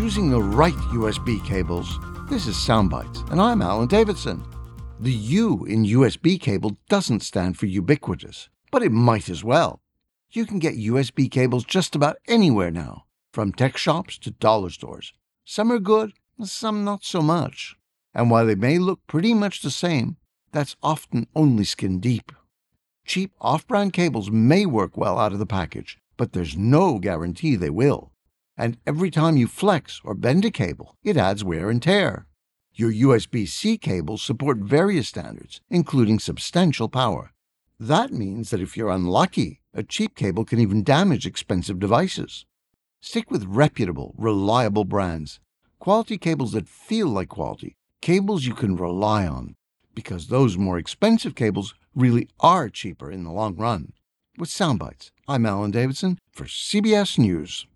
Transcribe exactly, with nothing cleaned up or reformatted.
choosing the right U S B cables. This is Soundbites, and I'm Alan Davidson. The U in U S B cable doesn't stand for ubiquitous, but it might as well. You can get U S B cables just about anywhere now, from tech shops to dollar stores. Some are good, some not so much. And while they may look pretty much the same, that's often only skin deep. Cheap off-brand cables may work well out of the package, but there's no guarantee they will. And every time you flex or bend a cable, it adds wear and tear. Your U S B-C cables support various standards, including substantial power. That means that if you're unlucky, a cheap cable can even damage expensive devices. Stick with reputable, reliable brands. Quality cables that feel like quality. Cables you can rely on. Because those more expensive cables really are cheaper in the long run. With Soundbites, I'm Alan Davidson for C B S News.